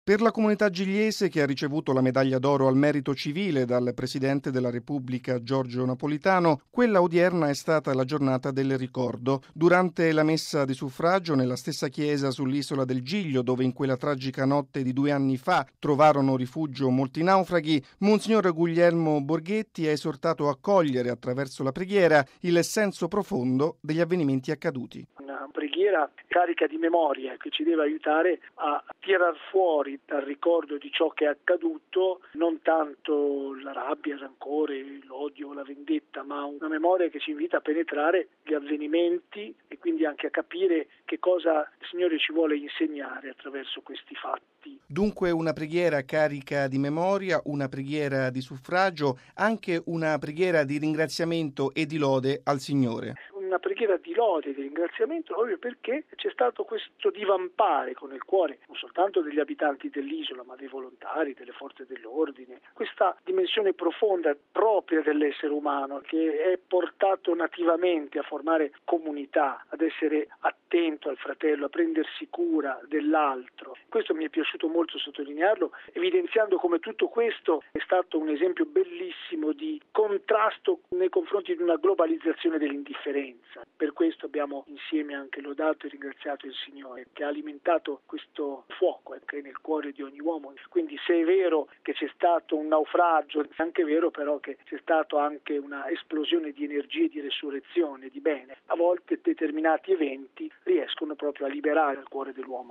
Per la comunità gigliese, che ha ricevuto la medaglia d'oro al merito civile dal Presidente della Repubblica Giorgio Napolitano, quella odierna è stata la giornata del ricordo. Durante la messa di suffragio nella stessa chiesa sull'isola del Giglio, dove in quella tragica notte di 2 anni fa trovarono rifugio molti naufraghi, Monsignor Guglielmo Borghetti ha esortato a cogliere attraverso la preghiera il senso profondo degli avvenimenti accaduti. Una preghiera carica di memoria che ci deve aiutare a tirar fuori dal ricordo di ciò che è accaduto non tanto la rabbia, il rancore, l'odio, la vendetta, ma una memoria che ci invita a penetrare gli avvenimenti e quindi anche a capire che cosa il Signore ci vuole insegnare attraverso questi fatti. Dunque una preghiera carica di memoria, una preghiera di suffragio, anche una preghiera di ringraziamento e di lode al Signore. Una preghiera di lode e di ringraziamento proprio perché c'è stato questo divampare con il cuore non soltanto degli abitanti dell'isola ma dei volontari, delle forze dell'ordine, questa dimensione profonda propria dell'essere umano che è portato nativamente a formare comunità, ad essere attento al fratello, a prendersi cura dell'altro. Questo mi è piaciuto molto sottolinearlo, evidenziando come tutto questo è stato un esempio bellissimo di contrasto nei confronti di una globalizzazione dell'indifferenza. Per questo abbiamo insieme anche lodato e ringraziato il Signore che ha alimentato questo fuoco anche nel cuore di ogni uomo. Quindi se è vero che c'è stato un naufragio, è anche vero però che c'è stato anche una esplosione di energie, di resurrezione, di bene. A volte determinati eventi riescono proprio a liberare il cuore dell'uomo.